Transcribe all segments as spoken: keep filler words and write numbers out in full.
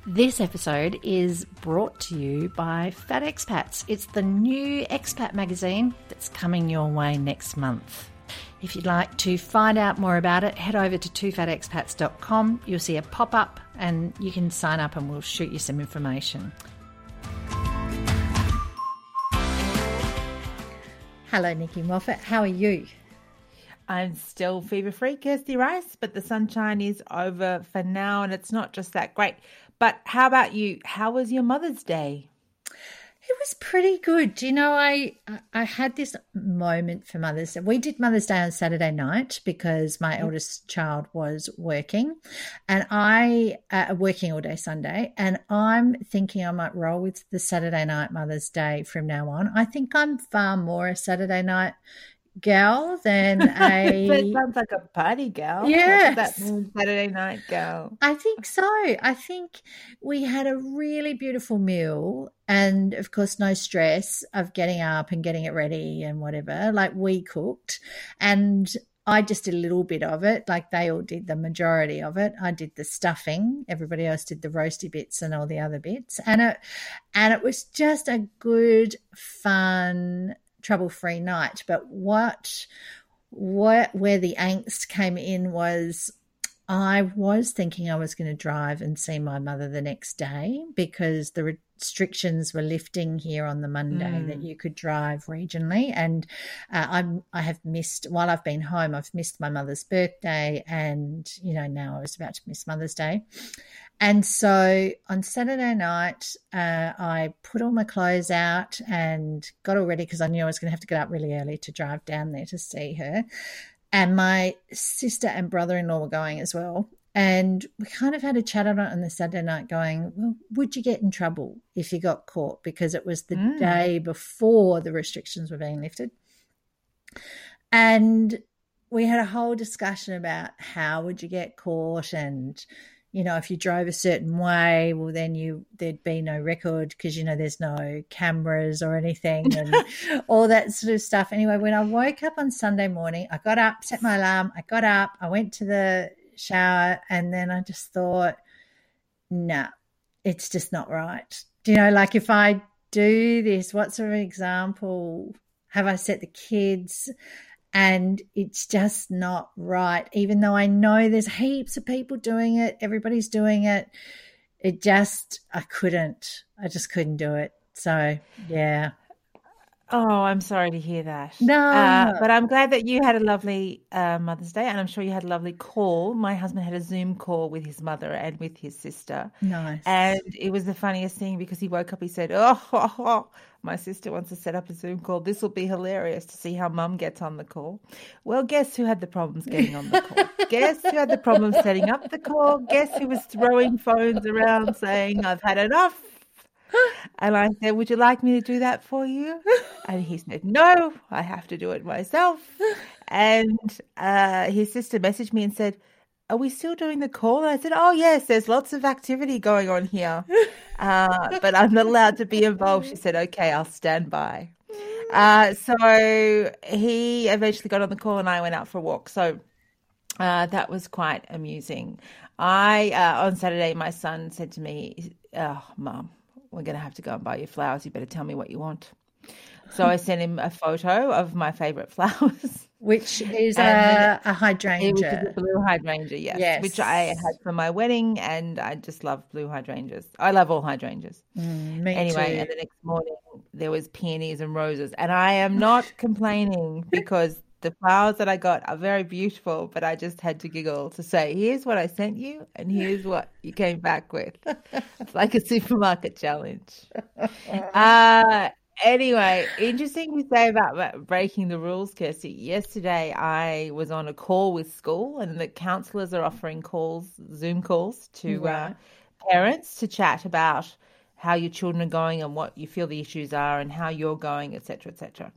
This episode is brought to you by Fat Expats. It's the new expat magazine that's coming your way next month. If you'd like to find out more about it, head over to two fat expats dot com. You'll see a pop-up and you can sign up and we'll shoot you some information. Hello, Nikki Moffat. How are you? I'm still fever-free, Kirsty Rice, but the sunshine is over for now and it's not just that great. But how about you? How was your Mother's Day? It was pretty good. You know, I I had this moment for Mother's Day. We did Mother's Day on Saturday night because my eldest child was working and I, uh, working all day Sunday, and I'm thinking I might roll with the Saturday night Mother's Day from now on. I think I'm far more a Saturday night gal than a That sounds like a party gal. Yes. What does that mean, Saturday night gal? I think so. I think we had a really beautiful meal and, of course, no stress of getting up and getting it ready and whatever. Like, we cooked and I just did a little bit of it. Like, they all did the majority of it. I did the stuffing. Everybody else did the roasty bits and all the other bits. And it, and it was just a good, fun, trouble-free night. But what, what, where the angst came in was I was thinking I was going to drive and see my mother the next day because the restrictions were lifting here on the Monday mm. that you could drive regionally. And uh, I'm, I have missed, while I've been home, I've missed my mother's birthday and, you know, now I was about to miss Mother's Day. And so on Saturday night, uh, I put all my clothes out and got all ready because I knew I was going to have to get up really early to drive down there to see her. And my sister and brother-in-law were going as well. And we kind of had a chat on it on the Saturday night going, well, would you get in trouble if you got caught? Because it was the mm. day before the restrictions were being lifted. And we had a whole discussion about how would you get caught and, you know, if you drove a certain way, well, then you there'd be no record because, you know, there's no cameras or anything and all that sort of stuff. Anyway, when I woke up on Sunday morning, I got up, set my alarm, I got up, I went to the shower, and then I just thought, no, nah, it's just not right. Do you know, like if I do this, what sort of example have I set the kids? And it's just not right, even though I know there's heaps of people doing it. Everybody's doing it. It just, I couldn't, I just couldn't do it. So, yeah. Oh, I'm sorry to hear that. No. Uh, but I'm glad that you had a lovely uh, Mother's Day, and I'm sure you had a lovely call. My husband had a Zoom call with his mother and with his sister. Nice. And it was the funniest thing because he woke up, he said, oh, oh, oh, my sister wants to set up a Zoom call. This will be hilarious to see how Mum gets on the call. Well, guess who had the problems getting on the call? Guess who had the problems setting up the call? Guess who was throwing phones around saying, I've had enough? And I said, would you like me to do that for you? And he said, no, I have to do it myself. And uh, his sister messaged me and said, are we still doing the call? And I said, oh, yes, there's lots of activity going on here, uh, but I'm not allowed to be involved. She said, okay, I'll stand by. Uh, so he eventually got on the call and I went out for a walk. So uh, that was quite amusing. I, uh, on Saturday, my son said to me, oh, Mum, we're going to have to go and buy you flowers. You better tell me what you want. So I sent him a photo of my favourite flowers. Which is a, a hydrangea. It was a blue hydrangea, yes, yes. Which I had for my wedding, and I just love blue hydrangeas. I love all hydrangeas. Mm, me anyway, too. And the next morning there was peonies and roses. And I am not complaining because the flowers that I got are very beautiful, but I just had to giggle to say, here's what I sent you and here's what you came back with. It's like a supermarket challenge. Uh, anyway, interesting you say about breaking the rules, Kirsty. Yesterday I was on a call with school and the counsellors are offering calls, Zoom calls to right. uh, parents to chat about how your children are going and what you feel the issues are and how you're going, et cetera, et cetera.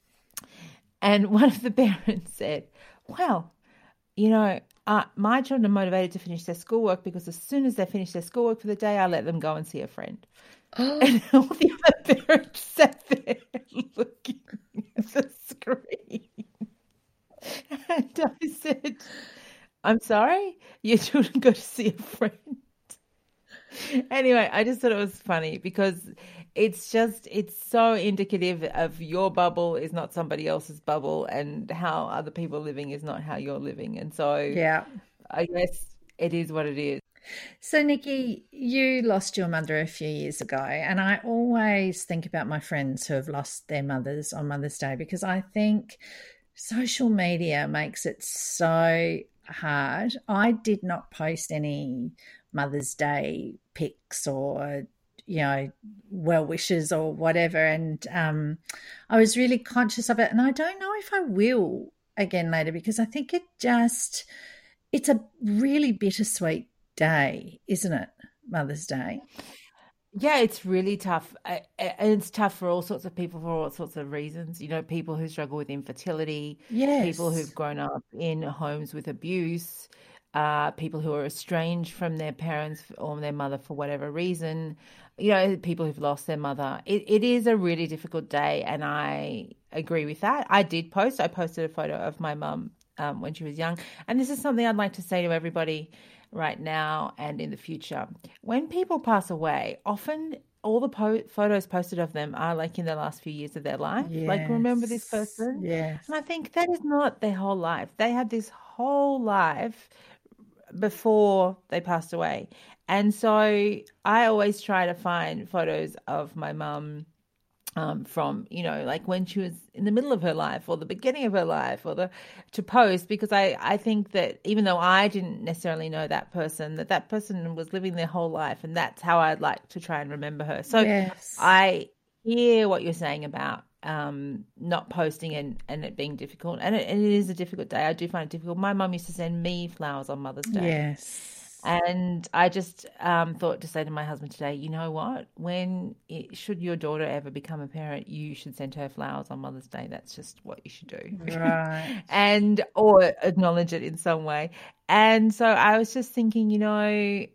And one of the parents said, well, you know, uh, my children are motivated to finish their schoolwork because as soon as they finish their schoolwork for the day, I let them go and see a friend. Oh. And all the other parents sat there looking at the screen. And I said, I'm sorry, your children go to see a friend. Anyway, I just thought it was funny because it's just, it's so indicative of your bubble is not somebody else's bubble, and how other people are living is not how you're living. And so Yeah. I guess it is what it is. So, Nikki, you lost your mother a few years ago, and I always think about my friends who have lost their mothers on Mother's Day, because I think social media makes it so hard. I did not post any Mother's Day pics or, you know, well wishes or whatever, and um, I was really conscious of it, and I don't know if I will again later, because I think it just, it's a really bittersweet day, isn't it? Mother's Day. Yeah, it's really tough. I- I- And it's tough for all sorts of people for all sorts of reasons. You know, people who struggle with infertility, people Yes. who've grown up in homes with abuse, uh, people who are estranged from their parents or their mother for whatever reason, you know, people who've lost their mother. It, it is a really difficult day, and I agree with that. I did post, I posted a photo of my mum um, when she was young. And this is something I'd like to say to everybody right now and in the future. When people pass away, often all the po- photos posted of them are like in the last few years of their life. Like, remember this Yes. person? Yes. And I think that is not their whole life. They had this whole life before they passed away. And so I always try to find photos of my mum um, from, you know, like when she was in the middle of her life or the beginning of her life, or the to post, because I, I think that even though I didn't necessarily know that person, that that person was living their whole life, and that's how I'd like to try and remember her. So Yes. I hear what you're saying about um, not posting and, and it being difficult. And it, and it is a difficult day. I do find it difficult. My mum used to send me flowers on Mother's Day. Yes. And I just um, thought to say to my husband today, you know what? When it, should your daughter ever become a parent, you should send her flowers on Mother's Day. That's just what you should do, Right. and or acknowledge it in some way. And so I was just thinking, you know,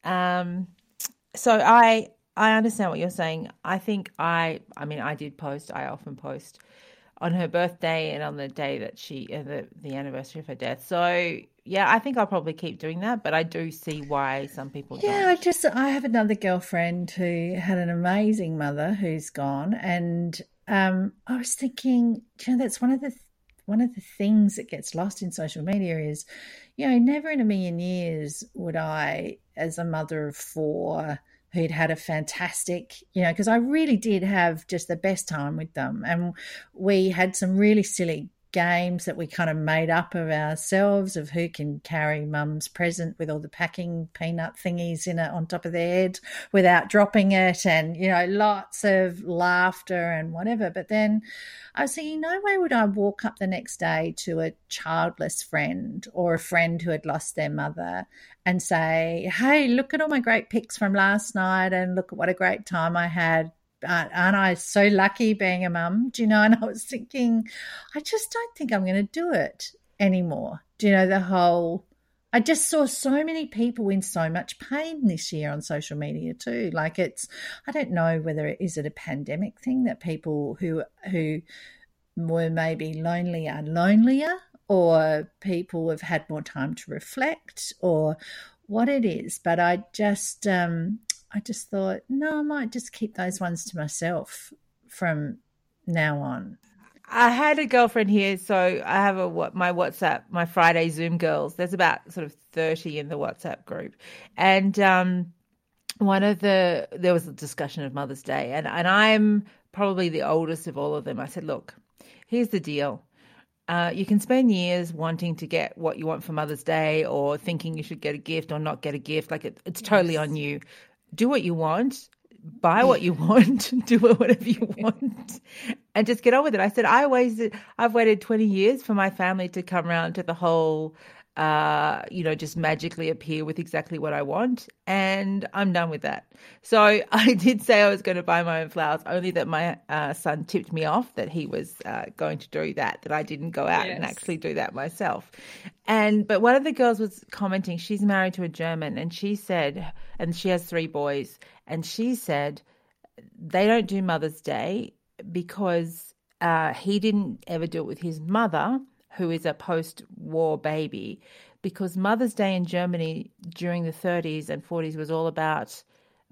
um, so I I understand what you're saying. I think I I mean I did post. I often post on her birthday and on the day that she uh, the the anniversary of her death. So yeah, I think I'll probably keep doing that, but I do see why some people Yeah, I don't. just I have another girlfriend who had an amazing mother who's gone, and um, I was thinking, you know, that's one of the one of the things that gets lost in social media is, you know, never in a million years would I, as a mother of four who'd had a fantastic, you know, because I really did have just the best time with them, and we had some really silly games that we kind of made up of ourselves of who can carry mum's present with all the packing peanut thingies in it on top of their head without dropping it, and you know, lots of laughter and whatever. But then I was thinking, no way would I walk up the next day to a childless friend or a friend who had lost their mother and say, hey, look at all my great pics from last night and look at what a great time I had. Aren't I so lucky being a mum? Do you know? And I was thinking, I just don't think I'm going to do it anymore. Do you know, the whole, I just saw so many people in so much pain this year on social media too. Like, it's, I don't know whether it is it a pandemic thing that people who, who were maybe lonely are lonelier, or people have had more time to reflect, or what it is. But I just, um, I just thought, no, I might just keep those ones to myself from now on. I had a girlfriend here, so I have a what my WhatsApp, my Friday Zoom girls. There's about sort of thirty in the WhatsApp group, and um, one of the there was a discussion of Mother's Day, and and I'm probably the oldest of all of them. I said, look, here's the deal. Uh, you can spend years wanting to get what you want for Mother's Day, or thinking you should get a gift or not get a gift. Like it, it's totally on you. Do what you want, buy what you want, do whatever you want, and just get on with it. I said, I waited, I've waited twenty years for my family to come around to the whole, uh, you know, just magically appear with exactly what I want. And I'm done with that. So I did say I was going to buy my own flowers, only that my uh, son tipped me off that he was uh, going to do that, that I didn't go out Yes. and actually do that myself. And, but one of the girls was commenting, she's married to a German, and she said, and she has three boys, and she said, they don't do Mother's Day because uh, he didn't ever do it with his mother, who is a post-war baby, because Mother's Day in Germany during the thirties and forties was all about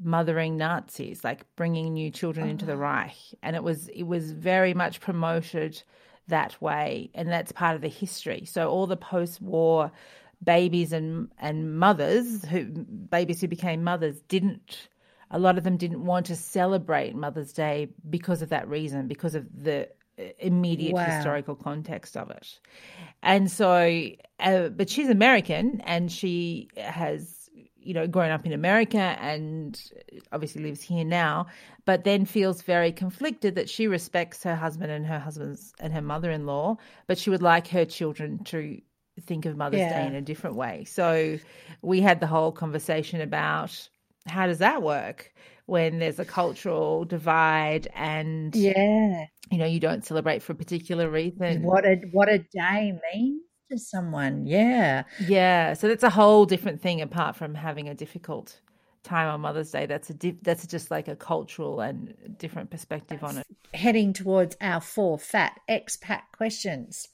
mothering Nazis, like bringing new children into the Reich. And it was it was very much promoted that way, and that's part of the history. So all the post-war babies and and mothers, who babies who became mothers, didn't, a lot of them didn't want to celebrate Mother's Day because of that reason, because of the immediate Wow. historical context of it. And so, uh, but she's American, and she has, you know, grown up in America and obviously lives here now, but then feels very conflicted that she respects her husband and her husband's and her mother-in-law, but she would like her children to think of Mother's Yeah. Day in a different way. So we had the whole conversation about how does that work when there's a cultural divide and, Yeah. you know, you don't celebrate for a particular reason. What a what a day means to someone. Yeah. Yeah, so that's a whole different thing apart from having a difficult time on Mother's Day. That's a di- that's just like a cultural and different perspective on it. Heading towards our four fat expat questions.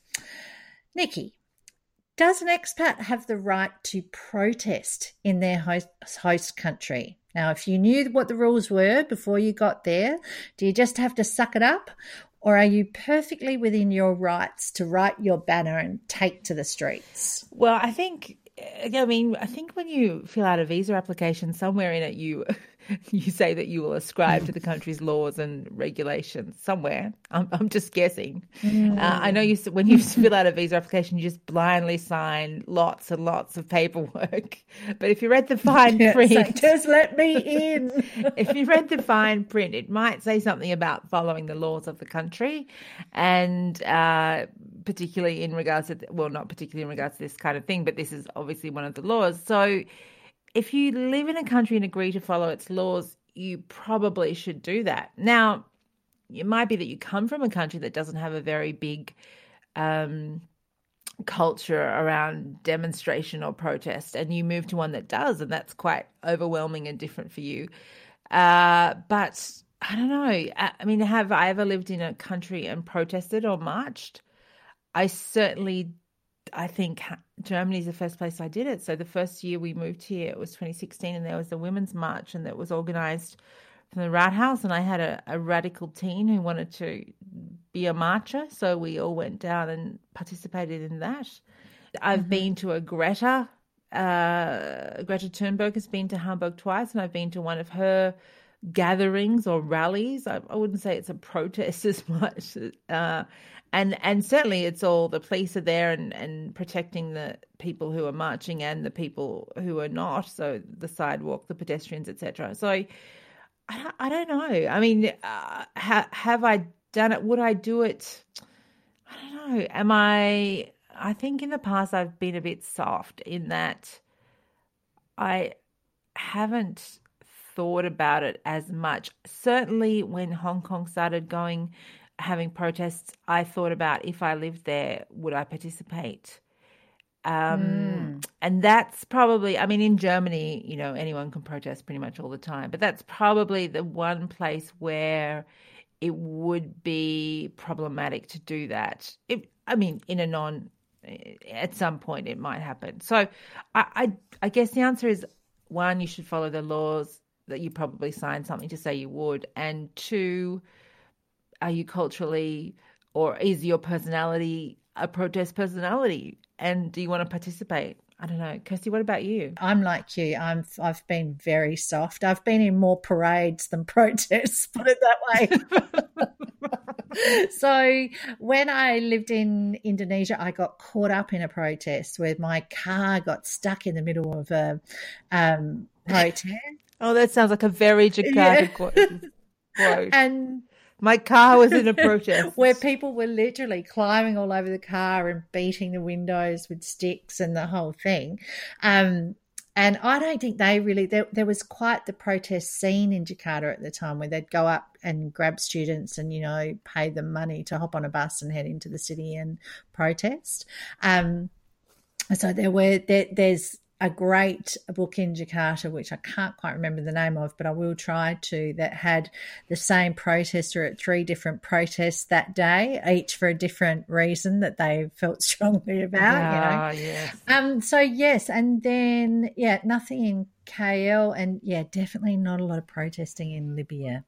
Nikki, does an expat have the right to protest in their host, host country? Now, if you knew what the rules were before you got there, do you just have to suck it up? Or are you perfectly within your rights to write your banner and take to the streets? Well, I think, I mean, I think when you fill out a visa application, somewhere in it you you say that you will ascribe to the country's laws and regulations. Somewhere, I'm, I'm just guessing. Mm. Uh, I know you when you fill out a visa application, you just blindly sign lots and lots of paperwork. But if you read the fine Yeah, print, like, just let me in. If you read the fine print, it might say something about following the laws of the country, and uh, particularly in regards to, well, not particularly in regards to this kind of thing, but this is obviously one of the laws. So if you live in a country and agree to follow its laws, you probably should do that. Now, it might be that you come from a country that doesn't have a very big um, culture around demonstration or protest, and you move to one that does, and that's quite overwhelming and different for you. Uh, but I don't know. I, I mean, have I ever lived in a country and protested or marched? I certainly I think Germany is the first place I did it. So the first year we moved here, it was twenty sixteen, and there was the Women's March, and that was organised from the Rathaus, and I had a, a radical teen who wanted to be a marcher, so we all went down and participated in that. I've mm-hmm. been to a Greta, uh, Greta Thunberg has been to Hamburg twice, and I've been to one of her gatherings or rallies. I, I wouldn't say it's a protest as much. Uh, and and certainly it's all, the police are there and, and protecting the people who are marching and the people who are not. So the sidewalk, the pedestrians, et cetera. So I, I don't know. I mean, uh, ha, have I done it? Would I do it? I don't know. Am I, I think in the past I've been a bit soft in that I haven't thought about it as much. Certainly when Hong Kong started going, having protests, I thought about, if I lived there, would I participate? Um, mm. And that's probably, I mean, in Germany, you know, anyone can protest pretty much all the time, but that's probably the one place where it would be problematic to do that. It, I mean, in a non, at some point it might happen. So I, I, I guess the answer is, one, you should follow the laws, that you probably signed something to say you would, and two, are you culturally, or is your personality a protest personality, and do you want to participate? I don't know. Kirsty, what about you? I'm like you. I'm, I've been very soft. I've been in more parades than protests, put it that way. So when I lived in Indonesia, I got caught up in a protest where my car got stuck in the middle of a um, protest. Oh, that sounds like a very Jakarta yeah. quote. And my car was in a protest. Where people were literally climbing all over the car and beating the windows with sticks and the whole thing. Um, and I don't think they really, there, there was quite the protest scene in Jakarta at the time where they'd go up and grab students and, you know, pay them money to hop on a bus and head into the city and protest. Um, so there were, there, there's, a great book in Jakarta, which I can't quite remember the name of, but I will try to, that had the same protester at three different protests that day, each for a different reason that they felt strongly about. Ah, you know? yes. Um, so, yes, and then, yeah, nothing in K L, and yeah, definitely not a lot of protesting in Libya.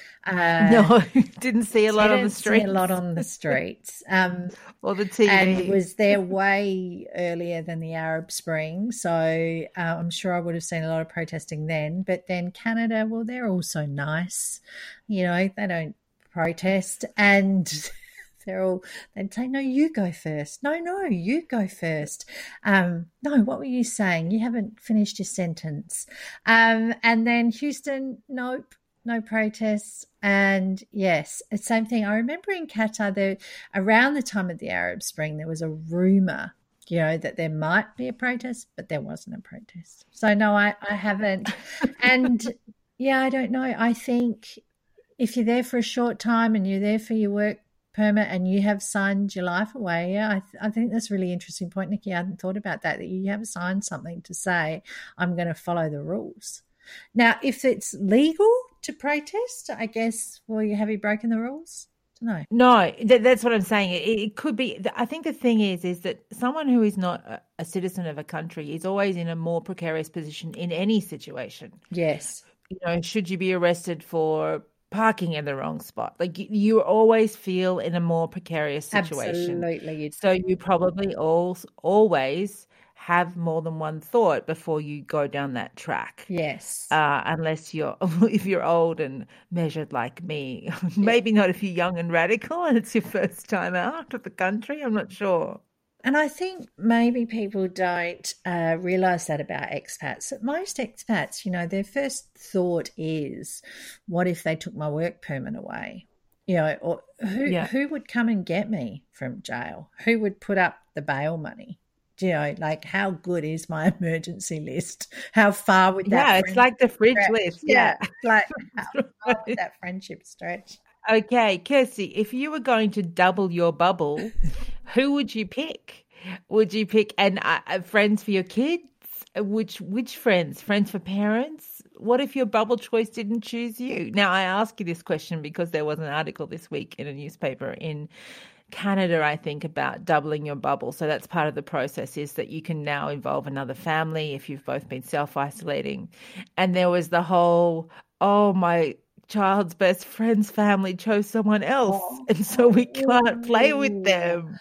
Uh, No, didn't see a lot on the didn't see streets. a lot on the streets. Um, or the T V. and was there way earlier than the Arab Spring. So uh, I'm sure I would have seen a lot of protesting then. But then Canada, well, they're also nice. You know, they don't protest. And they're all, they'd say, no, you go first. No, no, you go first. Um, no, what were you saying? You haven't finished your sentence. Um, and then Houston, nope. No protests. And yes, it's same thing. I remember in Qatar, there, around the time of the Arab Spring, there was a rumour, you know, that there might be a protest, but there wasn't a protest. So no, I, I haven't. And yeah, I don't know. I think if you're there for a short time and you're there for your work permit and you have signed your life away, yeah, I, th- I think that's a really interesting point, Nikki. I hadn't thought about that, that you have signed something to say, I'm going to follow the rules. Now, if it's legal to protest, I guess, well, you have you broken the rules? No. No, that, that's what I'm saying. It, it could be. I think the thing is, is that someone who is not a, a citizen of a country is always in a more precarious position in any situation. Yes. You know, should you be arrested for parking in the wrong spot? Like you, you always feel in a more precarious situation. Absolutely. So you probably all, always have more than one thought before you go down that track. Yes. Uh, unless you're, if you're old and measured like me, maybe not if you're young and radical and it's your first time out of the country. I'm not sure. And I think maybe people don't uh, realise that about expats. That most expats, you know, their first thought is, what if they took my work permit away? You know, or who Yeah. who would come and get me from jail? Who would put up the bail money? You know, like how good is my emergency list? How far would that? Yeah, it's like the fridge stretch? list. Yeah. Yeah, like how far would that friendship stretch? Okay, Kirsty, if you were going to double your bubble, who would you pick? Would you pick and uh, friends for your kids? Which which friends? Friends for parents? What if your bubble choice didn't choose you? Now, I ask you this question because there was an article this week in a newspaper in Canada, I think, about doubling your bubble. So that's part of the process, is that you can now involve another family if you've both been self-isolating. And there was the whole, oh, my child's best friend's family chose someone else, Oh. and so we can't play with them.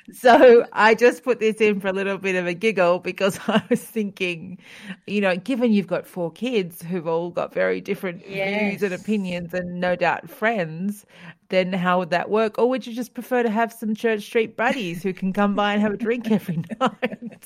So I just put this in for a little bit of a giggle because I was thinking, you know, given you've got four kids who've all got very different Yes. views and opinions and no doubt friends, then how would that work? Or would you just prefer to have some Church Street buddies who can come by and have a drink every night?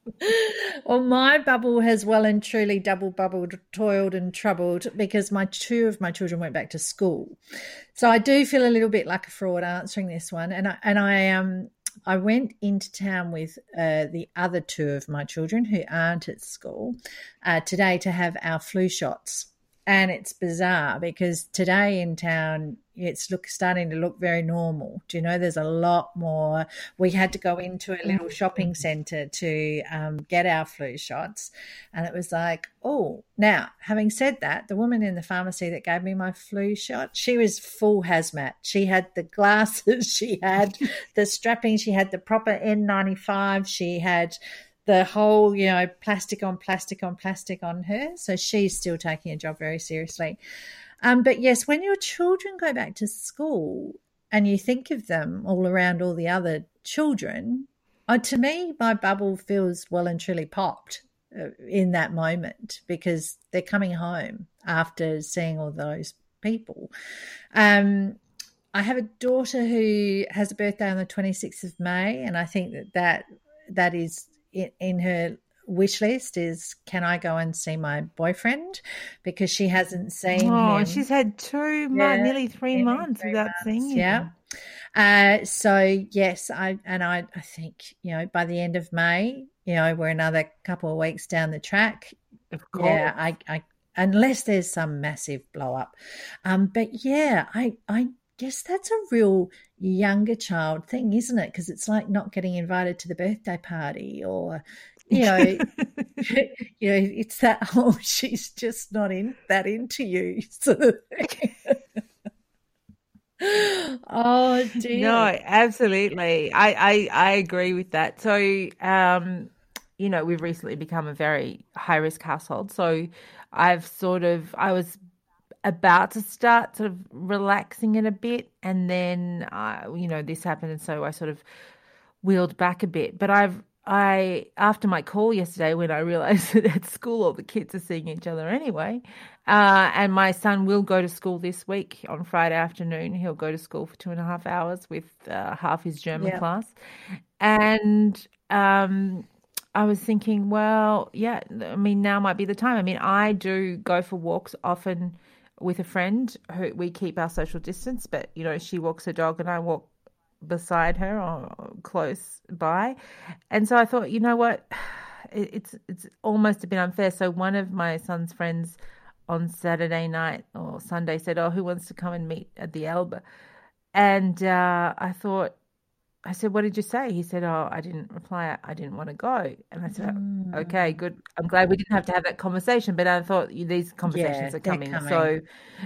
Well, my bubble has well and truly double bubbled, toiled and troubled because my two of my children went back to school. So I do feel a little bit like a fraud answering this one. And I, and I um I went into town with uh, the other two of my children who aren't at school uh, today to have our flu shots. And it's bizarre because today in town, it's look starting to look very normal. Do you know, there's a lot more. We had to go into a little shopping centre to um, get our flu shots. And it was like, oh, now, having said that, the woman in the pharmacy that gave me my flu shot, she was full hazmat. She had the glasses, she had the strapping, she had the proper N ninety-five, she had the whole, you know, plastic on plastic on plastic on her. So she's still taking her job very seriously. Um, but yes, when your children go back to school and you think of them all around all the other children, uh, to me, my bubble feels well and truly popped uh, in that moment because they're coming home after seeing all those people. Um, I have a daughter who has a birthday on the twenty-sixth of May, and I think that that, that is in, in her wish list is, can I go and see my boyfriend, because she hasn't seen Oh, him. she's had two, Yeah, nearly three nearly months three without months, seeing you. yeah. Uh, so yes, I and I, I think, you know, by the end of May, you know, we're another couple of weeks down the track. Of course. Yeah, I, I unless there's some massive blow up. Um, but yeah, I, I guess that's a real younger child thing, isn't it? Because it's like not getting invited to the birthday party, or you know, you know, it's that, oh, she's just not in that into you sort of thing. Oh dear. No, absolutely. I, I, I agree with that. So um, you know, we've recently become a very high risk household. So I've sort of, I was about to start sort of relaxing it a bit. And then, uh, you know, this happened. And so I sort of wheeled back a bit. But I've, I, after my call yesterday, when I realized that at school all the kids are seeing each other anyway, uh, and my son will go to school this week on Friday afternoon. He'll go to school for two and a half hours with uh, half his German Yeah. class. And um, I was thinking, well, yeah, I mean, now might be the time. I mean, I do go for walks often with a friend who we keep our social distance, but, you know, she walks her dog and I walk beside her or close by. And so I thought, you know what, it, it's it's almost a bit unfair. So one of my son's friends on Saturday night or Sunday said, oh, who wants to come and meet at the Elbe? And uh, I thought, I said, what did you say? He said, oh, I didn't reply. I didn't want to go. And I said, Mm. okay, good. I'm glad we didn't have to have that conversation. But I thought these conversations Yeah, are they're coming. coming. So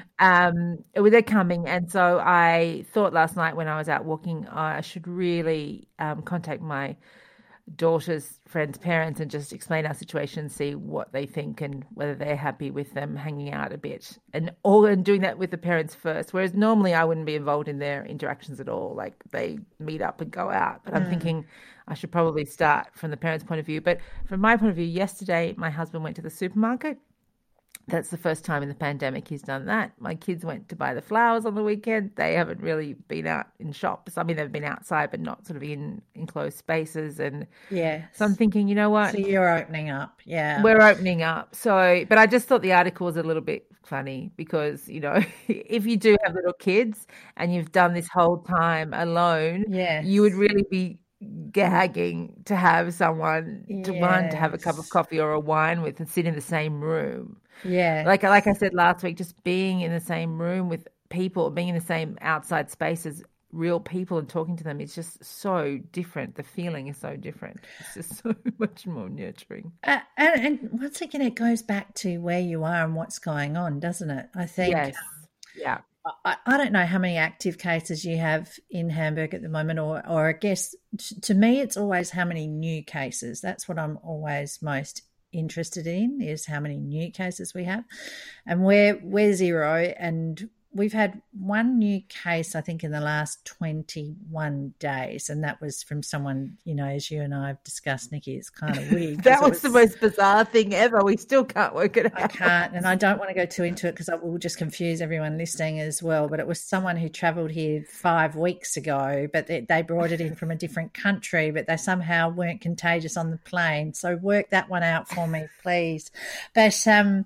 um, well, they're coming. And so I thought last night when I was out walking, I should really um, contact my daughter's friends' parents and just explain our situation, see what they think and whether they're happy with them hanging out a bit, and all and doing that with the parents first. Whereas normally I wouldn't be involved in their interactions at all. Like they meet up and go out. But I'm Mm. thinking I should probably start from the parents' point of view. But from my point of view, yesterday my husband went to the supermarket. That's the first time in the pandemic he's done that. My kids went to buy the flowers on the weekend. They haven't really been out in shops. I mean, they've been outside, but not sort of in enclosed spaces. And Yes. so I'm thinking, you know what? So you're opening up. Yeah. We're opening up. So, but I just thought the article was a little bit funny because, you know, if you do have little kids and you've done this whole time alone, Yes. you would really be gagging to have someone to one to have a cup of Yes. coffee or a wine with and sit in the same room. Yeah. Like like I said last week, just being in the same room with people, being in the same outside spaces, real people, and talking to them is just so different. The feeling is so different. It's just so much more nurturing. Uh, and, and once again, it goes back to where you are and what's going on, doesn't it? I think. Yes. Yeah. I, I don't know how many active cases you have in Hamburg at the moment, or, or I guess t- to me, it's always how many new cases. That's what I'm always most interested in, is how many new cases we have. And we're, we're zero, and we've had one new case, I think, in the last twenty-one days, and that was from someone, you know, as you and I have discussed, Nikki, it's kind of weird. That was, was the most bizarre thing ever. We still can't work it out. I can't, and I don't want to go too into it because I will just confuse everyone listening as well. But it was someone who travelled here five weeks ago, but they, they brought it in from a different country, but they somehow weren't contagious on the plane. So work that one out for me, please. But um,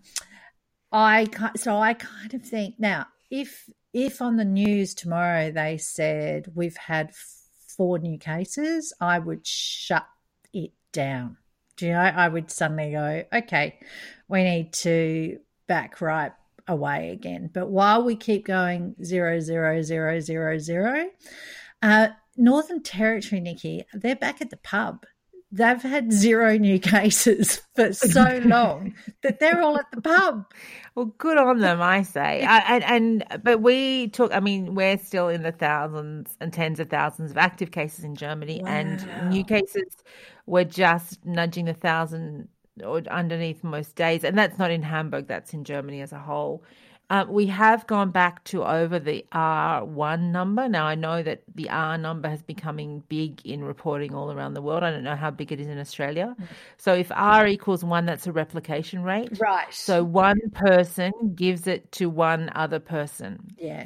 I so I kind of think now, if if on the news tomorrow they said we've had four new cases, I would shut it down. Do you know, I would suddenly go, okay, we need to back right away again. But while we keep going zero, zero, zero, zero, zero, uh, Northern Territory, Nikki, they're back at the pub. They've had zero new cases for so long that they're all at the pub. Well, good on them, I say. I, and, and but we took. I mean, we're still in the thousands and tens of thousands of active cases in Germany, Wow. and new cases were just nudging the thousand or underneath most days. And that's not in Hamburg; that's in Germany as a whole. Uh, we have gone back to over the R one number. Now, I know that the R number has becoming big in reporting all around the world. I don't know how big it is in Australia. Mm. So if R equals one, that's a replication rate. Right. So one person gives it to one other person. Yes.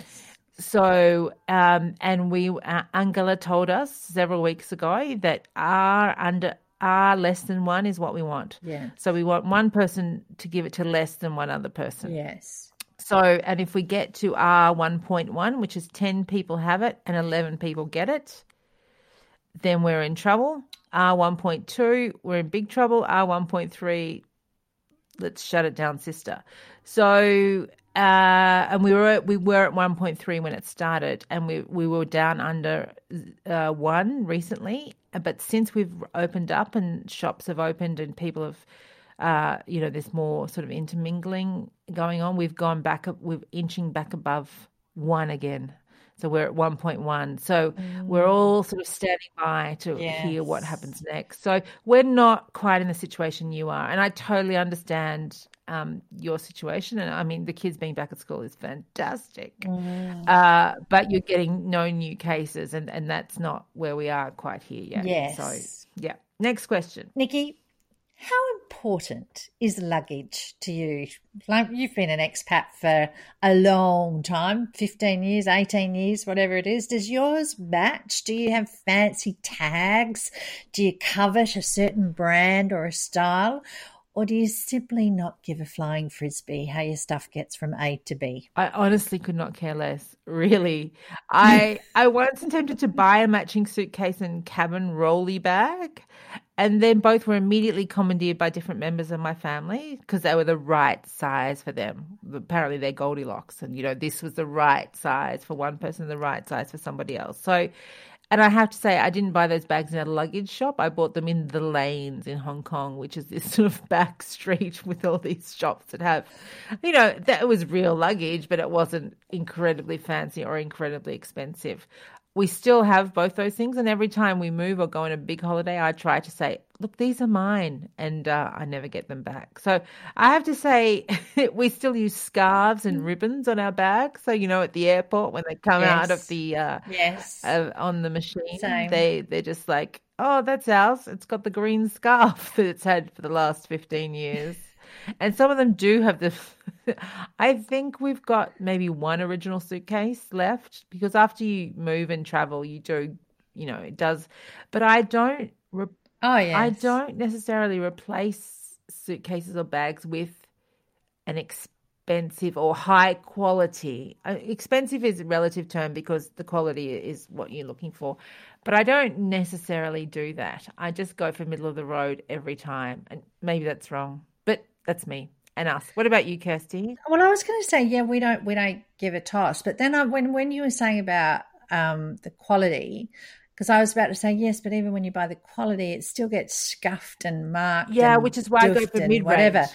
So, um, and we, uh, Angela told us several weeks ago that R under R less than one is what we want. Yeah. So we want one person to give it to less than one other person. Yes. So, and if we get to R one point one, which is ten people have it and eleven people get it, then we're in trouble. R one point two, we're in big trouble. R one point three, let's shut it down, sister. So, uh, and we were we were at one point three when it started, and we, we were down under uh, one recently. But since we've opened up and shops have opened and people have Uh, you know, there's more sort of intermingling going on. We've gone back, we're inching back above one again. So we're at one point one. So Mm. we're all sort of standing by to Yes. hear what happens next. So we're not quite in the situation you are. And I totally understand um, your situation. And I mean, the kids being back at school is fantastic. Mm. Uh, but you're getting no new cases, and, and that's not where we are quite here yet. Yes. So, yeah. Next question. Nikki, how important is luggage to you? Like, you've been an expat for a long time, fifteen years, eighteen years, whatever it is. Does yours match? Do you have fancy tags? Do you covet a certain brand or a style? Or do you simply not give a flying frisbee how your stuff gets from A to B? I honestly could not care less, really. I I once attempted to buy a matching suitcase and cabin rolly bag, and then both were immediately commandeered by different members of my family because they were the right size for them. Apparently they're Goldilocks, and, you know, this was the right size for one person, the right size for somebody else. So, and I have to say, I didn't buy those bags in a luggage shop. I bought them in the Lanes in Hong Kong, which is this sort of back street with all these shops that have, you know, that was real luggage, but it wasn't incredibly fancy or incredibly expensive. We still have both those things. And every time we move or go on a big holiday, I try to say, look, these are mine. And uh, I never get them back. So I have to say, we still use scarves and ribbons on our bags. So, you know, at the airport, when they come Yes. out of the, uh, Yes. uh, on the machine, Same. they, they're just like, oh, that's ours. It's got the green scarf that it's had for the last fifteen years. And some of them do have the, I think we've got maybe one original suitcase left, because after you move and travel, you do, you know, it does. But I don't, re- Oh, yes. I don't necessarily replace suitcases or bags with an expensive or high quality. Uh, expensive is a relative term because the quality is what you're looking for. But I don't necessarily do that. I just go for middle of the road every time. And maybe that's wrong, but that's me and us. What about you, Kirsty? Well, I was going to say, yeah, we don't we don't give a toss. But then I, when when you were saying about um, the quality, because I was about to say yes, but even when you buy the quality, it still gets scuffed and marked. Yeah, and which is why I go doofed for and mid-range. whatever.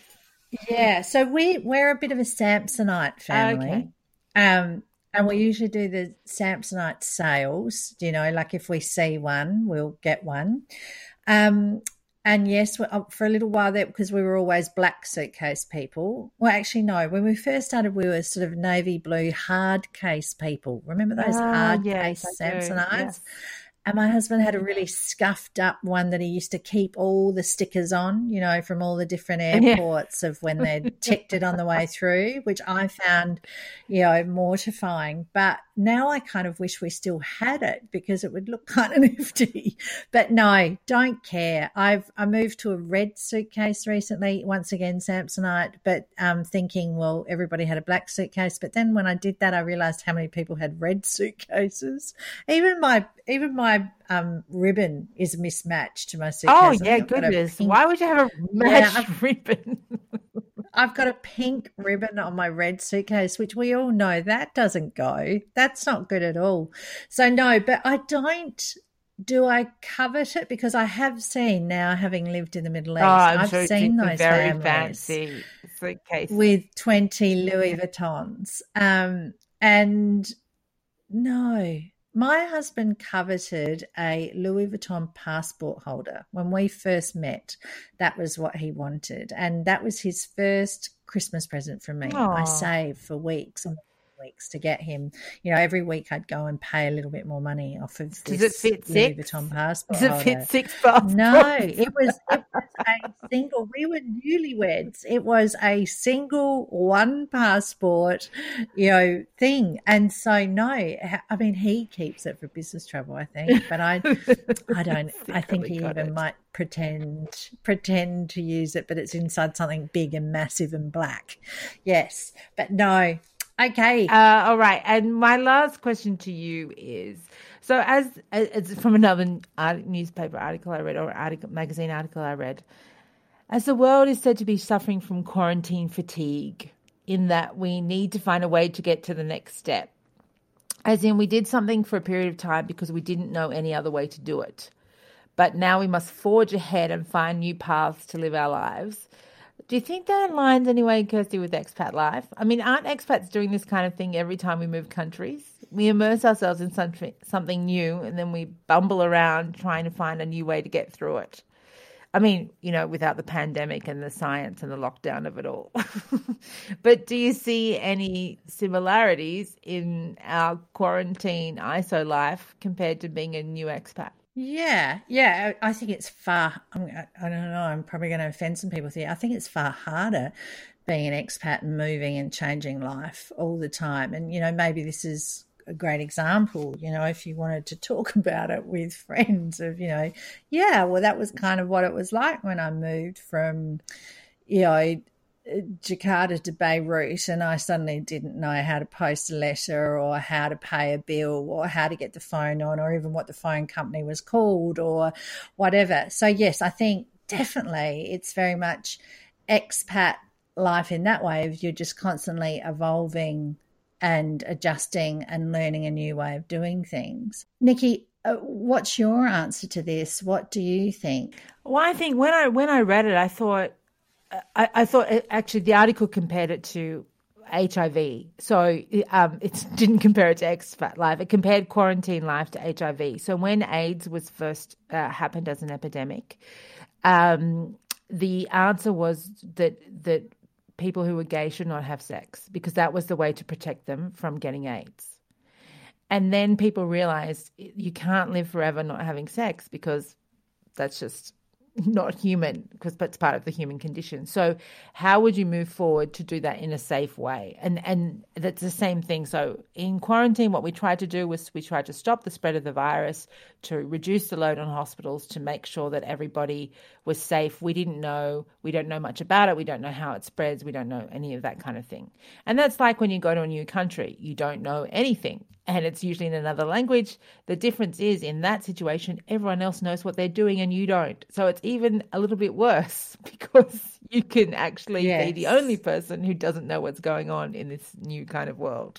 Yeah, so we we're a bit of a Samsonite family, Okay. um, and we usually do the Samsonite sales. You know, like if we see one, we'll get one. Um, And yes, we- uh, for a little while there, because we were always black suitcase people. Well, actually, no. When we first started, we were sort of navy blue hard case people. Remember those Ah, hard yes, case I do, Samsonites? yes. And my husband had a really scuffed up one that he used to keep all the stickers on, you know, from all the different airports of when they'd ticked it on the way through, which I found, you know, mortifying. But now I kind of wish we still had it because it would look kind of nifty. But no, don't care. I've I moved to a red suitcase recently, once again Samsonite, but um, thinking, well, everybody had a black suitcase. But then when I did that, I realised how many people had red suitcases. Even my even my um, ribbon is mismatched to my suitcase. Oh, I think yeah, I've got a goodness. pink- Why would you have a matched I've- ribbon? I've got a pink ribbon on my red suitcase, which we all know that doesn't go. That's not good at all. So no, but I don't. Do I covet it? Because I have seen now, having lived in the Middle East, Oh, I'm I've sure seen it's a those very families fancy suitcase. with twenty Louis Vuittons. Um, and no, my husband coveted a Louis Vuitton passport holder. When we first met, that was what he wanted. And that was his first Christmas present from me. Aw. I saved for weeks and weeks to get him. You know, every week I'd go and pay a little bit more money off of this Does it fit Louis six? Vuitton passport Does it holder. fit six passports? No, it was it was a single. We were newlyweds. It was a single one passport, you know, thing. And so no, I mean he keeps it for business travel, I think. But I, I don't. I think Secretly he got even it. might pretend pretend to use it, but it's inside something big and massive and black. Yes, but no. Okay. Uh, all right. And my last question to you is, so as, as it's from another art, newspaper article I read or article, magazine article I read, as the world is said to be suffering from quarantine fatigue, in that we need to find a way to get to the next step. As in, we did something for a period of time because we didn't know any other way to do it. But now we must forge ahead and find new paths to live our lives. Do you think that aligns anyway, Kirsty, with expat life? I mean, aren't expats doing this kind of thing every time we move countries? we immerse ourselves in something something new, and then we bumble around trying to find a new way to get through it. I mean, you know, without the pandemic and the science and the lockdown of it all. But do you see any similarities in our quarantine I S O life compared to being a new expat? Yeah, yeah. I think it's far, I I don't know, I'm probably going to offend some people here. I think it's far harder being an expat and moving and changing life all the time. And, you know, maybe this is a great example, you know, if you wanted to talk about it with friends of, you know, yeah, well, that was kind of what it was like when I moved from, you know, Jakarta to Beirut, and I suddenly didn't know how to post a letter or how to pay a bill or how to get the phone on or even what the phone company was called or whatever. So, yes, I think definitely it's very much expat life in that way. You're just constantly evolving and adjusting and learning a new way of doing things. Nikki, uh, what's your answer to this? What do you think? Well, I think when I when I read it, I thought, I, I thought it, actually the article compared it to H I V. So um, it didn't compare it to expat life. It compared quarantine life to H I V. So when AIDS was first uh, happened as an epidemic, um, the answer was that that people who were gay should not have sex because that was the way to protect them from getting AIDS. And then people realized you can't live forever not having sex because that's just not human, because that's part of the human condition. So how would you move forward to do that in a safe way? And and that's the same thing. So in quarantine, what we tried to do was we tried to stop the spread of the virus, to reduce the load on hospitals, to make sure that everybody was safe. We didn't know, we don't know much about it. We don't know how it spreads. We don't know any of that kind of thing. And that's like when you go to a new country, you don't know anything. And it's usually in another language. The difference is in that situation, everyone else knows what they're doing and you don't. So it's even a little bit worse because you can actually Yes. be the only person who doesn't know what's going on in this new kind of world.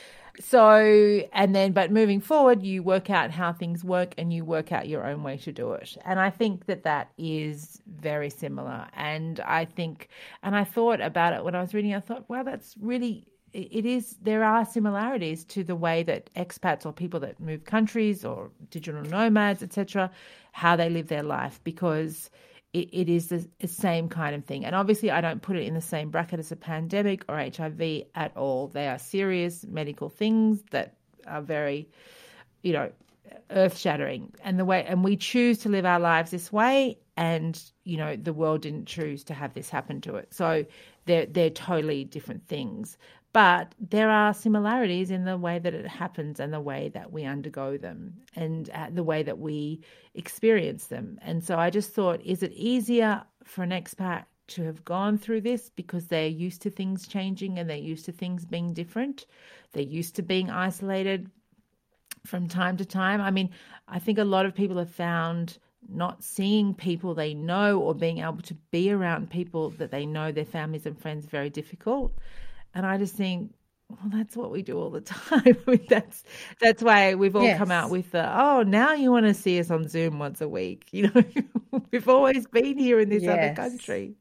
So, and then, but moving forward, you work out how things work and you work out your own way to do it. And I think that that is very similar. And I think, and I thought about it when I was reading, I thought, wow, that's really, it is, there are similarities to the way that expats or people that move countries or digital nomads, et cetera, how they live their life, because it, it is the, the same kind of thing. And obviously I don't put it in the same bracket as a pandemic or H I V at all. They are serious medical things that are very, you know, earth-shattering. And the way, and we choose to live our lives this way, and, you know, the world didn't choose to have this happen to it. So they're, they're totally different things. But there are similarities in the way that it happens and the way that we undergo them and uh, the way that we experience them. And so I just thought, is it easier for an expat to have gone through this because they're used to things changing and they're used to things being different? They're used to being isolated from time to time. I mean, I think a lot of people have found not seeing people they know or being able to be around people that they know, their families and friends, very difficult. And I just think, well, that's what we do all the time. I mean, that's that's why we've all Yes. come out with the, oh, now you want to see us on Zoom once a week. You know, we've always been here in this other Yes. country.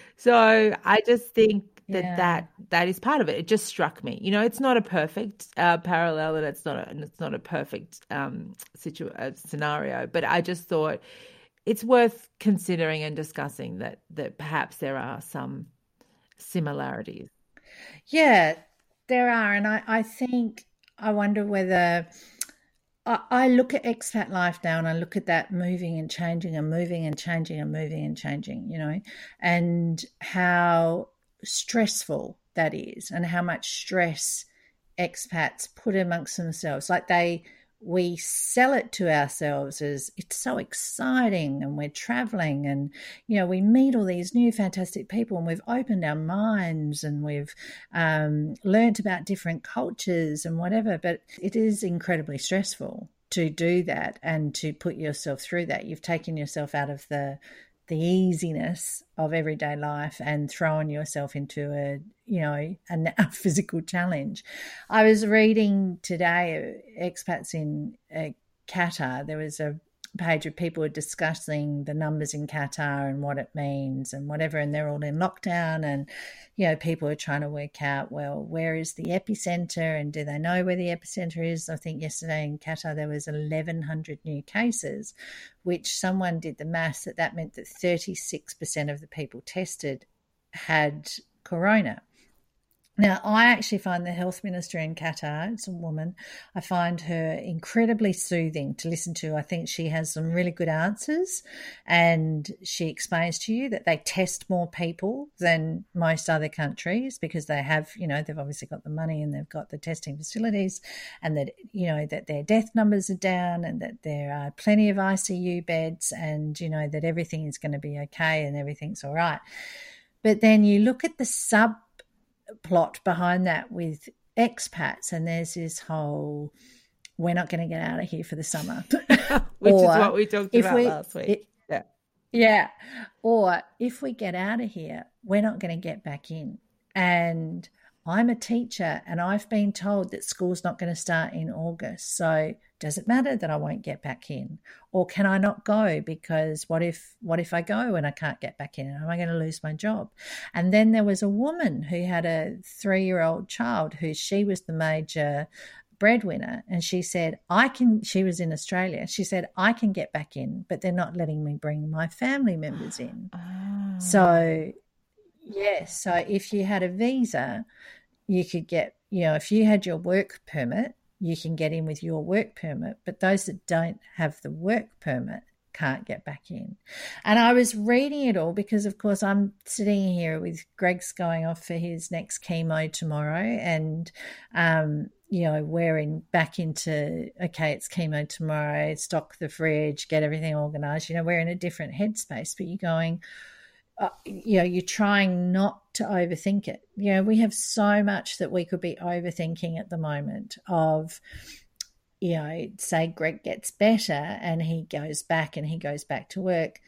So I just think that, Yeah. that that is part of it. It just struck me. You know, it's not a perfect uh, parallel, and it's not a, and it's not a perfect um, situ- uh, scenario. But I just thought it's worth considering and discussing that that perhaps there are some similarities. Yeah, there are. And I, I think, I wonder whether I, I look at expat life now and I look at that moving and changing and moving and changing and moving and changing, you know, and how stressful that is and how much stress expats put amongst themselves. Like they, we sell it to ourselves as it's so exciting and we're traveling and, you know, we meet all these new fantastic people and we've opened our minds and we've um, learnt about different cultures and whatever, but it is incredibly stressful to do that and to put yourself through that. You've taken yourself out of the the easiness of everyday life and thrown yourself into a, you know, a, a physical challenge. I was reading today, uh, expats in uh, Qatar, there was a page where people are discussing the numbers in Qatar and what it means and whatever, and they're all in lockdown, and you know, people are trying to work out, well, where is the epicenter and do they know where the epicenter is? I think yesterday in Qatar there was eleven hundred new cases, which someone did the maths that that meant that thirty-six percent of the people tested had corona. Now, I actually find the health minister in Qatar, it's a woman, I find her incredibly soothing to listen to. I think she has some really good answers, and she explains to you that they test more people than most other countries because they have, you know, they've obviously got the money and they've got the testing facilities, and that, you know, that their death numbers are down and that there are plenty of I C U beds, and, you know, that everything is going to be okay and everything's all right. But then you look at the sub plot behind that with expats, and there's this whole, we're not going to get out of here for the summer. Which or is what we talked about we, last week. It, yeah. Yeah. Or if we get out of here, we're not going to get back in. And I'm a teacher and I've been told that school's not going to start in August. So does it matter that I won't get back in? Or can I not go because what if what if I go and I can't get back in? Am I going to lose my job? And then there was a woman who had a three-year-old child who she was the major breadwinner, and she said, I can, she was in Australia, she said, I can get back in, but they're not letting me bring my family members in. Oh. So, yes, so if you had a visa, you could get, you know, if you had your work permit, you can get in with your work permit, but those that don't have the work permit can't get back in. And I was reading it all because, of course, I'm sitting here with Greg's going off for his next chemo tomorrow, and, um, you know, we're in back into, okay, it's chemo tomorrow, stock the fridge, get everything organised. You know, we're in a different headspace, but you're going, Uh, you know, you're trying not to overthink it. You know, we have so much that we could be overthinking at the moment of, you know, say Greg gets better and he goes back and he goes back to work.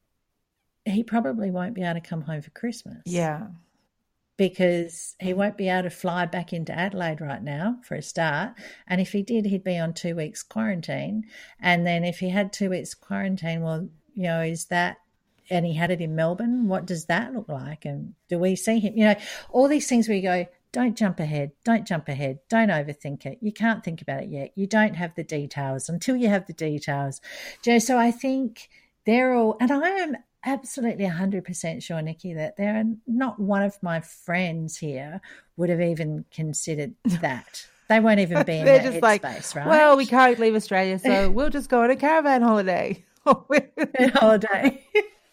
He probably won't be able to come home for Christmas. Yeah. Because he won't be able to fly back into Adelaide right now for a start. And if he did, he'd be on two weeks quarantine. And then if he had two weeks quarantine, well, you know, is that, and he had it in Melbourne, what does that look like? And do we see him? You know, all these things where you go, don't jump ahead, don't jump ahead, don't overthink it. You can't think about it yet. You don't have the details until you have the details. Joe, so I think they're all, and I am absolutely one hundred percent sure, Nikki, that there are not one of my friends here would have even considered that. They won't even be in They're that just like, space, right? Well, we can't leave Australia, so we'll just go on a caravan holiday. holiday.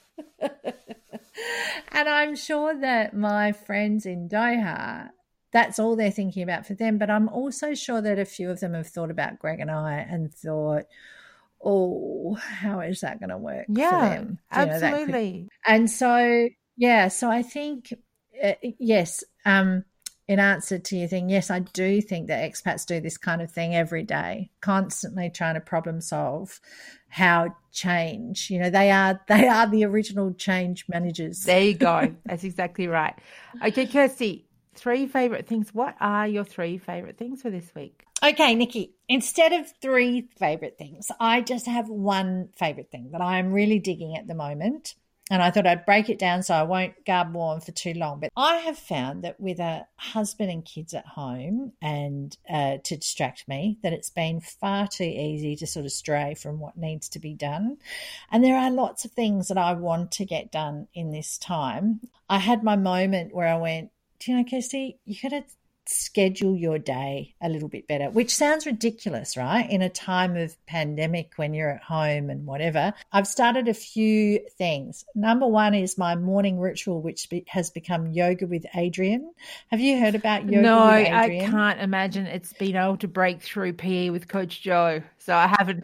And I'm sure that my friends in Doha, that's all they're thinking about for them. But I'm also sure that a few of them have thought about Greg and I and thought, oh, how is that going to work yeah, for them? You absolutely. Know, could... And so, yeah, so I think, uh, yes, um, in answer to your thing, yes, I do think that expats do this kind of thing every day, constantly trying to problem solve how change, you know, they are they are the original change managers. There you go. That's exactly right. Okay, Kirsty, three favourite things. What are your three favourite things for this week? Okay, Nikki, instead of three favourite things, I just have one favourite thing that I'm really digging at the moment. And I thought I'd break it down so I won't garble on for too long. But I have found that with a husband and kids at home and uh, to distract me, that it's been far too easy to sort of stray from what needs to be done. And there are lots of things that I want to get done in this time. I had my moment where I went, do you know, Kirsty, you got to schedule your day a little bit better, which sounds ridiculous, right? In a time of pandemic when you're at home and whatever. I've started a few things. Number one is my morning ritual, which be, has become yoga with Adriene. Have you heard about yoga no, with Adriene? No, I can't imagine it's been able to break through P E with Coach Joe. So I haven't.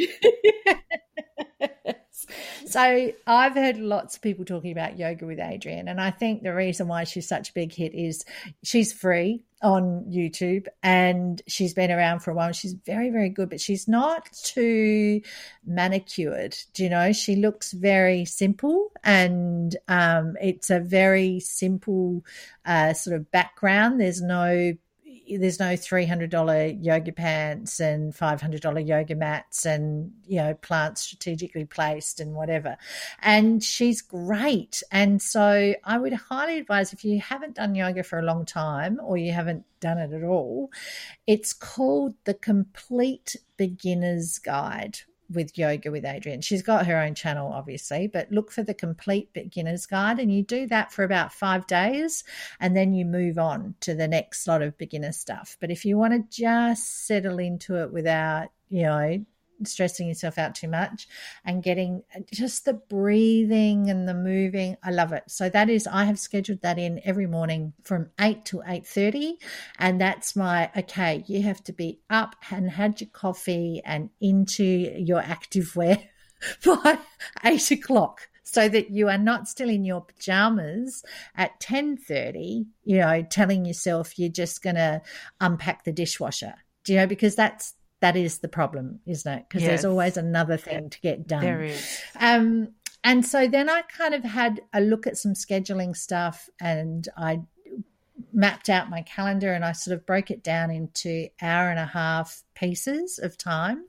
So I've heard lots of people talking about yoga with Adriene, and I think the reason why she's such a big hit is she's free on YouTube and she's been around for a while. She's very, very good, but she's not too manicured. Do you know? She looks very simple, and um, it's a very simple uh, sort of background. There's no there's no three hundred dollars yoga pants and five hundred dollars yoga mats and, you know, plants strategically placed and whatever. And she's great. And so I would highly advise, if you haven't done yoga for a long time or you haven't done it at all, it's called the Complete Beginner's Guide with Yoga with Adriene. She's got her own channel, obviously, but look for the Complete Beginner's Guide, and you do that for about five days and then you move on to the next lot of beginner stuff. But if you want to just settle into it without, you know, stressing yourself out too much and getting just the breathing and the moving, I love it. So that is, I have scheduled that in every morning from eight to eight thirty, and that's my, okay, you have to be up and had your coffee and into your activewear by eight o'clock, so that you are not still in your pajamas at ten thirty, you know, telling yourself you're just going to unpack the dishwasher, do you know, because that's That is the problem, isn't it? Because yes. there's always another thing to get done. There is. Um, and so then I kind of had a look at some scheduling stuff, and I mapped out my calendar, and I sort of broke it down into hour and a half pieces of time.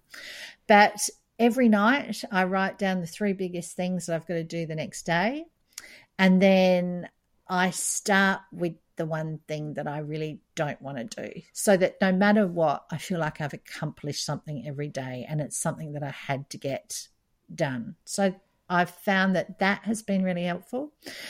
But every night I write down the three biggest things that I've got to do the next day. And then I start with the one thing that I really don't want to do, so that no matter what, I feel like I've accomplished something every day, and it's something that I had to get done. So I've found that that has been really helpful.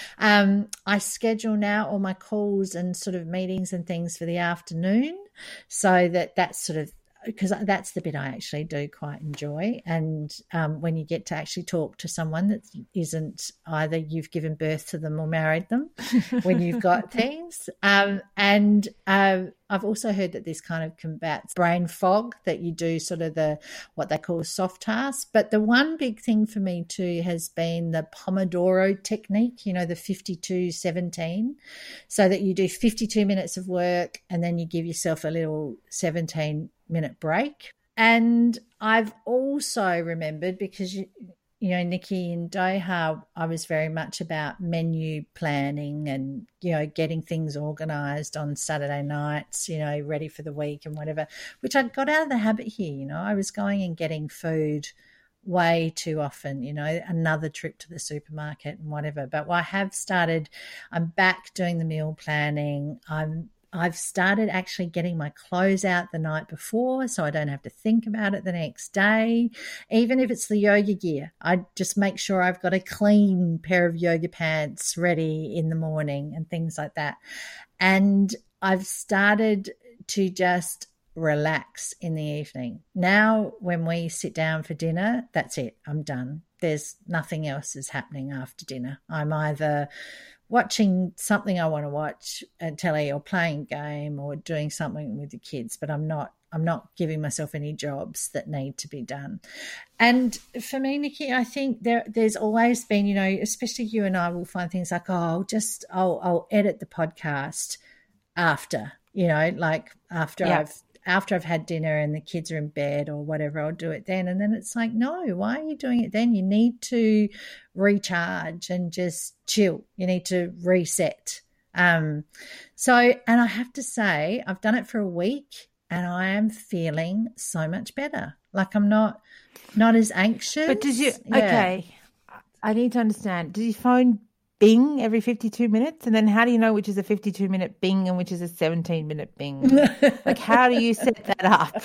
Um, I schedule now all my calls and sort of meetings and things for the afternoon, so that that's sort of, because that's the bit I actually do quite enjoy. And um, when you get to actually talk to someone that isn't either you've given birth to them or married them, when you've got things. Um, and uh, I've also heard that this kind of combats brain fog, that you do sort of the what they call soft tasks. But the one big thing for me too has been the Pomodoro technique, you know, the fifty-two seventeen, so that you do fifty-two minutes of work and then you give yourself a little seventeen minute break. And I've also remembered, because you, you know, Nikki, in Doha, I was very much about menu planning and, you know, getting things organised on Saturday nights, you know, ready for the week and whatever, which I got out of the habit here. You know, I was going and getting food way too often, you know, another trip to the supermarket and whatever. But I have started, I'm back doing the meal planning. I'm I've started actually getting my clothes out the night before, so I don't have to think about it the next day. Even if it's the yoga gear, I just make sure I've got a clean pair of yoga pants ready in the morning and things like that. And I've started to just relax in the evening. Now, when we sit down for dinner, that's it. I'm done. There's nothing else is happening after dinner. I'm either watching something I want to watch at telly, or playing a game, or doing something with the kids, but I'm not I'm not giving myself any jobs that need to be done. And for me, Nikki, I think there there's always been, you know, especially you and I will find things like, oh, I'll just I'll I'll edit the podcast after, you know, like after yeah. I've after I've had dinner and the kids are in bed or whatever, I'll do it then. And then it's like, no, why are you doing it then? You need to recharge and just chill. You need to reset. Um, so, and I have to say, I've done it for a week and I am feeling so much better. Like I'm not, not as anxious. But did you, yeah. okay, I need to understand, did you phone Bing every fifty-two minutes? And then how do you know which is a fifty-two minute Bing and which is a seventeen minute Bing? Like, how do you set that up?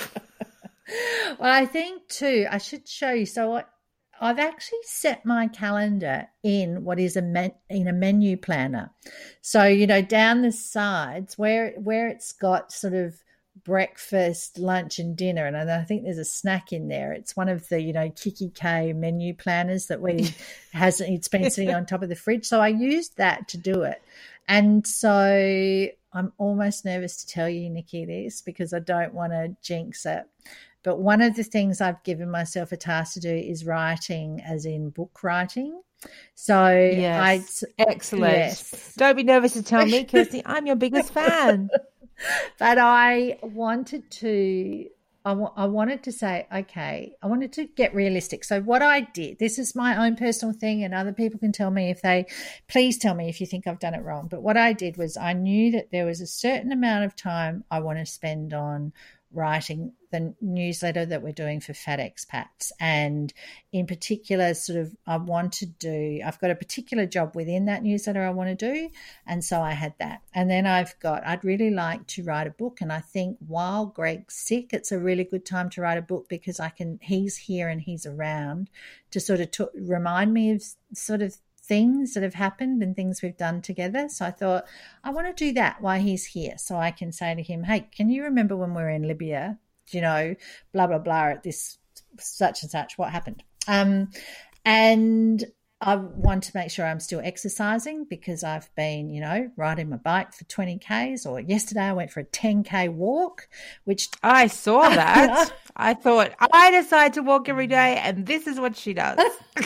Well, I think too, I should show you. So I, I've actually set my calendar in what is a men, in a menu planner. So, you know, down the sides where where it's got sort of breakfast, lunch and dinner, and I think there's a snack in there. It's one of the, you know, Kiki K menu planners that we has it's been sitting on top of the fridge. So I used that to do it. And so I'm almost nervous to tell you, Nikki, this because I don't want to jinx it. But one of the things I've given myself a task to do is writing, as in book writing. So yes. I excellent. Yes. Don't be nervous to tell me, Kirsty. I'm your biggest fan. But I wanted to, I, w- I wanted to say, okay, I wanted to get realistic. So what I did, this is my own personal thing, and other people can tell me if they, please tell me if you think I've done it wrong. But what I did was I knew that there was a certain amount of time I want to spend on writing the newsletter that we're doing for Fat Expats. And in particular, sort of, I want to do, I've got a particular job within that newsletter I want to do. And so I had that. And then I've got, I'd really like to write a book. And I think while Greg's sick, it's a really good time to write a book because I can, he's here and he's around to sort of to, remind me of sort of things that have happened and things we've done together. So I thought, I want to do that while he's here. So I can say to him, hey, can you remember when we were in Libya, you know, blah, blah, blah, at this such and such, what happened? Um, and I want to make sure I'm still exercising because I've been, you know, riding my bike for twenty Ks, or yesterday I went for a ten K walk, which I saw that. I thought, I decide to walk every day and this is what she does.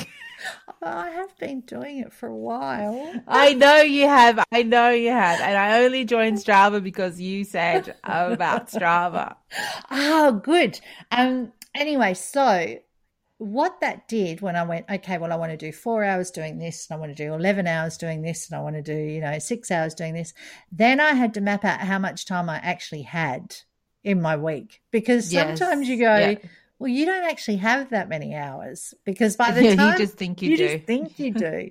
I have been doing it for a while. I know you have. I know you have. And I only joined Strava because you said about Strava. Oh, good. Um. Anyway, so what that did when I went, okay, well, I want to do four hours doing this and I want to do eleven hours doing this and I want to do, you know, six hours doing this. Then I had to map out how much time I actually had in my week because Yes. sometimes you go, Yeah. well, you don't actually have that many hours because by the Yeah, you time just think you you do. just think you do.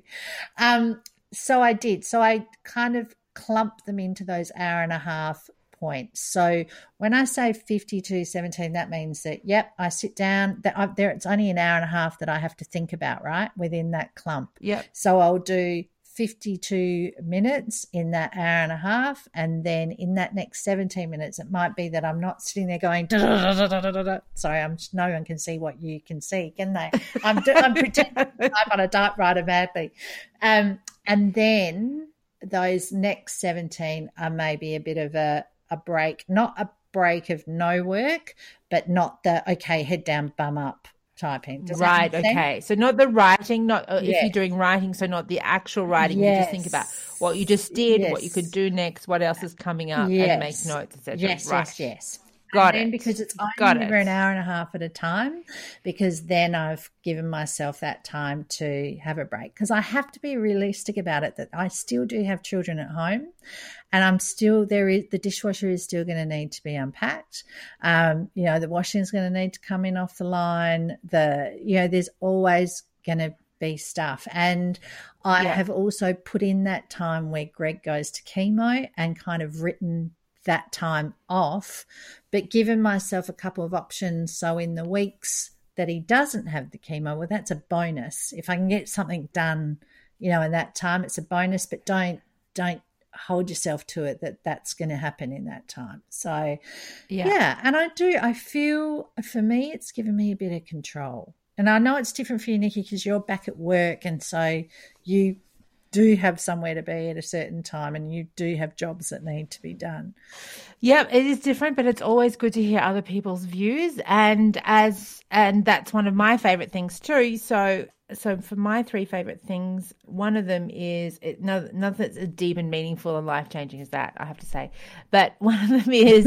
um, so I did. So I kind of clumped them into those hour and a half points. So when I say fifty-two seventeen, that means that, yep, I sit down. That I, there, it's only an hour and a half that I have to think about, right, within that clump. Yep. So I'll do fifty-two minutes in that hour and a half, and then in that next seventeen minutes it might be that I'm not sitting there going da, da, da, da, da, da, da. Sorry, I'm no one can see what you can see, can they? I'm, do, I'm pretending to type on a typewriter badly, um, and then those next seventeen are maybe a bit of a, a break, not a break of no work, but not the okay, head down, bum up typing. Does Right. that make sense? Okay. So not the writing, not uh, if Yes. you're doing writing, so not the actual writing. You just think about Yes. what you just did, what you Yes. could do next, what else is coming up, Yes. and make notes, et cetera. Yes, right. yes, yes. Got and then it. because it's only Got ever it. an hour and a half at a time, because then I've given myself that time to have a break. Because I have to be realistic about it that I still do have children at home, and I'm still there. Is the dishwasher is still going to need to be unpacked. Um, you know, the washing is going to need to come in off the line. The you know, there's always going to be stuff, and I Yeah. have also put in that time where Greg goes to chemo and kind of written that time off, but given myself a couple of options. So in the weeks that he doesn't have the chemo, well, that's a bonus. If I can get something done, you know, in that time, it's a bonus, but don't, don't hold yourself to it that that's going to happen in that time. So Yeah. yeah. And I do, I feel for me, it's given me a bit of control. And I know it's different for you, Nikki, because you're back at work. And so you do have somewhere to be at a certain time, and you do have jobs that need to be done. Yeah, it is different, but it's always good to hear other people's views, and as and that's one of my favorite things too. So, so for my three favorite things, one of them is it, no, nothing that's as deep and meaningful and life changing as that, I have to say. But one of them is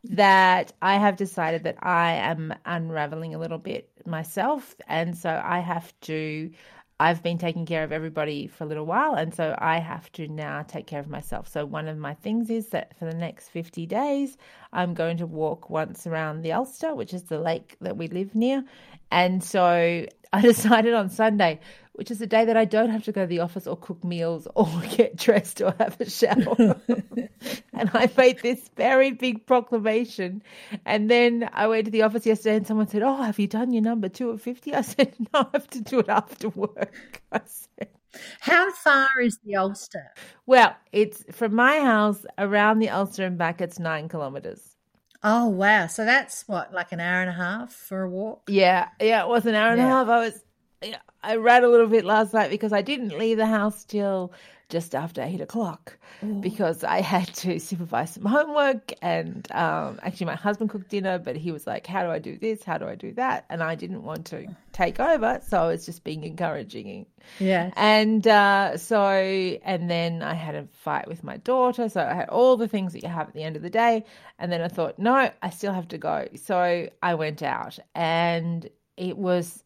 that I have decided that I am unraveling a little bit myself, and so I have to. I've been taking care of everybody for a little while, and so I have to now take care of myself. So one of my things is that for the next fifty days, I'm going to walk once around the Ulster, which is the lake that we live near. And so I decided on Sunday, which is the day that I don't have to go to the office or cook meals or get dressed or have a shower. And I made this very big proclamation. And then I went to the office yesterday and someone said, oh, have you done your number two of fifty? I said, no, I have to do it after work. I said, How far is the Ulster? well, it's from my house around the Ulster and back, it's nine kilometres. Oh, wow. So that's what, like an hour and a half for a walk? Yeah, yeah, it was an hour and Yeah. a half. I was I ran a little bit last night because I didn't leave the house till just after eight o'clock Ooh. because I had to supervise some homework, and um, actually my husband cooked dinner, but he was like, how do I do this? How do I do that? And I didn't want to take over, so I was just being encouraging. Yeah. And uh, so, and then I had a fight with my daughter, so I had all the things that you have at the end of the day, and then I thought, no, I still have to go. So I went out, and it was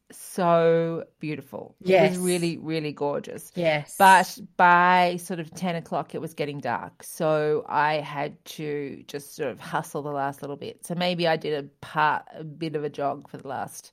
so beautiful. Yes. It was really, really gorgeous. Yes. But by sort of ten o'clock, it was getting dark. So I had to just sort of hustle the last little bit. So maybe I did a part, a bit of a jog for the last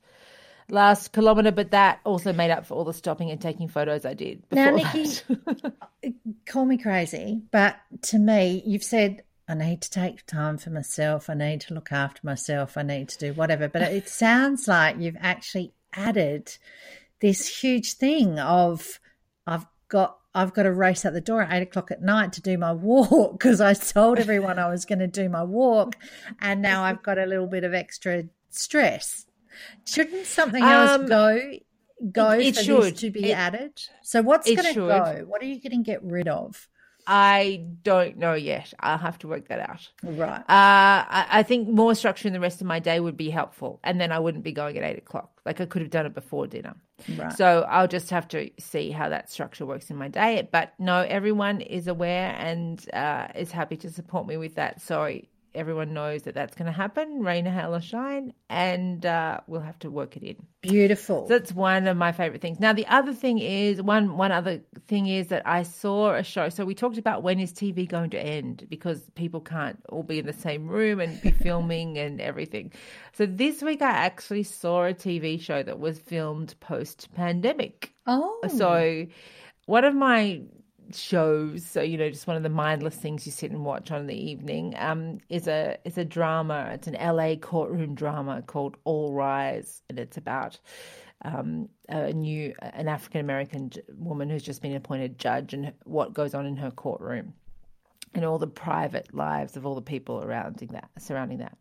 last kilometre, but that also made up for all the stopping and taking photos I did before now, Nikki, that. Call me crazy, but to me, you've said, I need to take time for myself. I need to look after myself. I need to do whatever. But it sounds like you've actually added this huge thing of I've got I've got to race out the door at eight o'clock at night to do my walk because I told everyone I was going to do my walk, and now I've got a little bit of extra stress. Shouldn't something else um, go go it, it for should. this to be it, added? So what's going to should. go? What are you going to get rid of? I don't know yet. I'll have to work that out. Right. Uh, I, I think more structure in the rest of my day would be helpful, and then I wouldn't be going at eight o'clock. Like I could have done it before dinner. Right. So I'll just have to see how that structure works in my day. But no, everyone is aware and uh, is happy to support me with that. So everyone knows that that's going to happen, rain, hail or shine, and uh, we'll have to work it in. Beautiful. So that's one of my favourite things. Now, the other thing is, one one other thing is that I saw a show. So we talked about when is T V going to end because people can't all be in the same room and be filming and everything. So this week I actually saw a T V show that was filmed post-pandemic. Oh. So one of my shows, so you know, just one of the mindless things you sit and watch on in the evening, um, is a is a drama. It's an L A courtroom drama called All Rise, and it's about um, a new an African American woman who's just been appointed judge and what goes on in her courtroom, and all the private lives of all the people surrounding that. Surrounding that.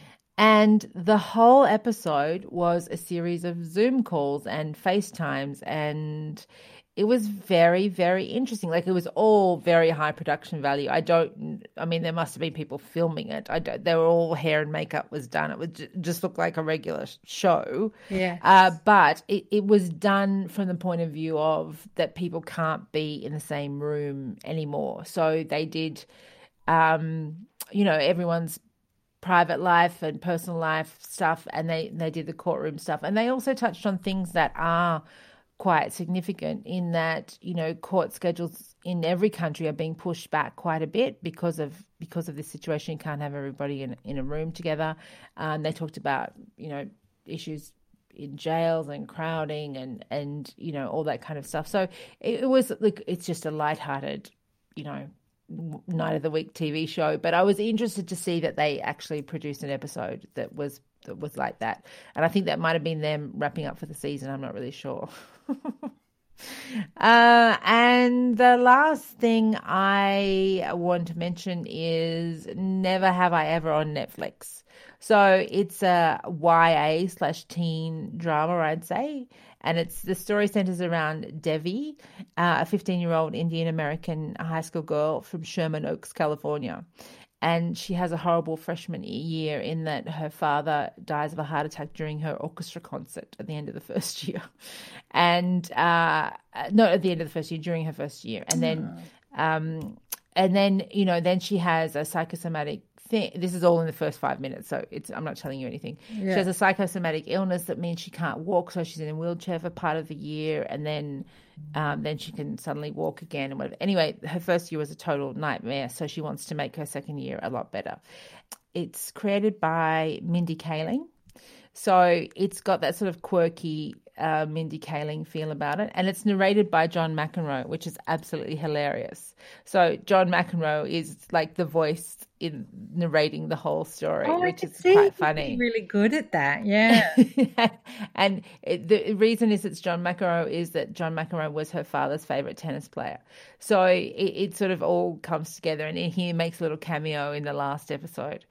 And the whole episode was a series of Zoom calls and FaceTimes, and it was very, very interesting. Like it was all very high production value. I don't, I mean, there must have been people filming it. I don't, they were all hair and makeup was done. It would just look like a regular show. Yeah. Uh, but it, it was done from the point of view of that people can't be in the same room anymore. So they did, um, you know, everyone's private life and personal life stuff, and they, they did the courtroom stuff. And they also touched on things that are quite significant in that, you know, court schedules in every country are being pushed back quite a bit because of because of this situation. You can't have everybody in, in a room together. Um, they talked about, you know, issues in jails and crowding and, and you know, all that kind of stuff. So it, it was like, it's just a lighthearted, you know, night of the week T V show. But I was interested to see that they actually produced an episode that was that was like that. And I think that might have been them wrapping up for the season. I'm not really sure. uh, and the last thing I want to mention is Never Have I Ever on Netflix. So it's a Y A slash teen drama, I'd say. And it's the story centers around Devi, uh, a fifteen-year-old Indian-American high school girl from Sherman Oaks, California. And she has a horrible freshman year in that her father dies of a heart attack during her orchestra concert at the end of the first year. And uh, not at the end of the first year, during her first year. And then, oh. um, and then, you know, then she has a psychosomatic thing. This is all in the first five minutes, so it's I'm not telling you anything. Yeah. She has a psychosomatic illness that means she can't walk, so she's in a wheelchair for part of the year, and then um, then she can suddenly walk again and whatever. Anyway, her first year was a total nightmare, so she wants to make her second year a lot better. It's created by Mindy Kaling, so it's got that sort of quirky uh, Mindy Kaling feel about it, and it's narrated by John McEnroe, which is absolutely hilarious. So John McEnroe is like the voice in narrating the whole story, oh, which is see, quite funny. Really good at that, yeah. And it, the reason is it's John McEnroe is that John McEnroe was her father's favorite tennis player. So it, it sort of all comes together, and he makes a little cameo in the last episode.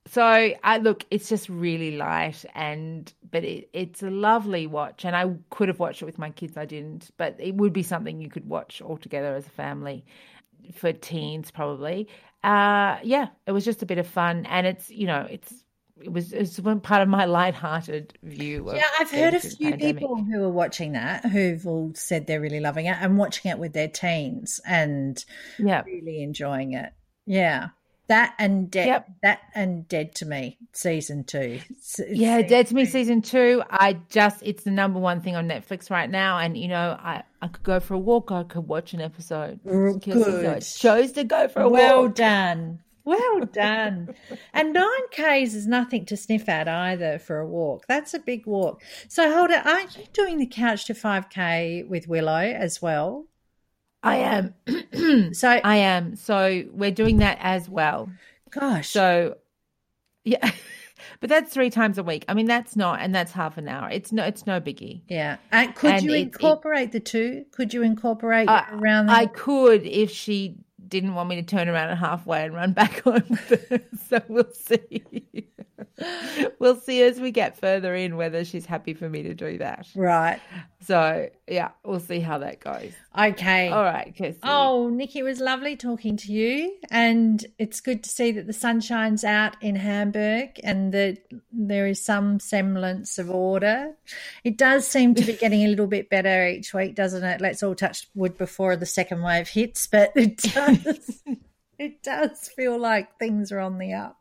So I look, it's just really light, and but it, it's a lovely watch. And I could have watched it with my kids, I didn't. But it would be something you could watch all together as a family for teens, probably. Uh, yeah, it was just a bit of fun, and it's you know it's it was it's one part of my lighthearted view. Of Yeah, I've heard a things in few the pandemic. people who are watching that who've all said they're really loving it and watching it with their teens and Yeah, really enjoying it. Yeah. That and Dead, yep. that and Dead to Me season two. It's- it's Yeah, season Dead to Me two. season two. I just it's the number one thing on Netflix right now, and you know I I could go for a walk. I could watch an episode. R- Kirsty, so I Good. chose to go for a Well walk. done. Well done. And nine Ks is nothing to sniff at either for a walk. That's a big walk. So hold it. Aren't you doing the Couch to five K with Willow as well? I am. So, I am. So we're doing that as well. gosh. So yeah, but that's three times a week. I mean, that's not, and that's half an hour. It's no, it's no biggie. Yeah. And could And you it- it- incorporate the two? Could you incorporate I- around the I could if she didn't want me to turn around at halfway and run back on. So we'll see. We'll see as we get further in whether she's happy for me to do that. Right. So yeah, we'll see how that goes. Okay. All right, Kirsty. Oh, Nikki, it was lovely talking to you. And it's good to see that the sun shines out in Hamburg and that there is some semblance of order. It does seem to be getting a little bit better each week, doesn't it? Let's all touch wood before the second wave hits, but it does. It does feel like things are on the up.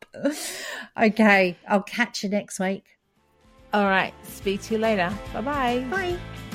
Okay, I'll catch you next week. All right, speak to you later. Bye-bye. Bye.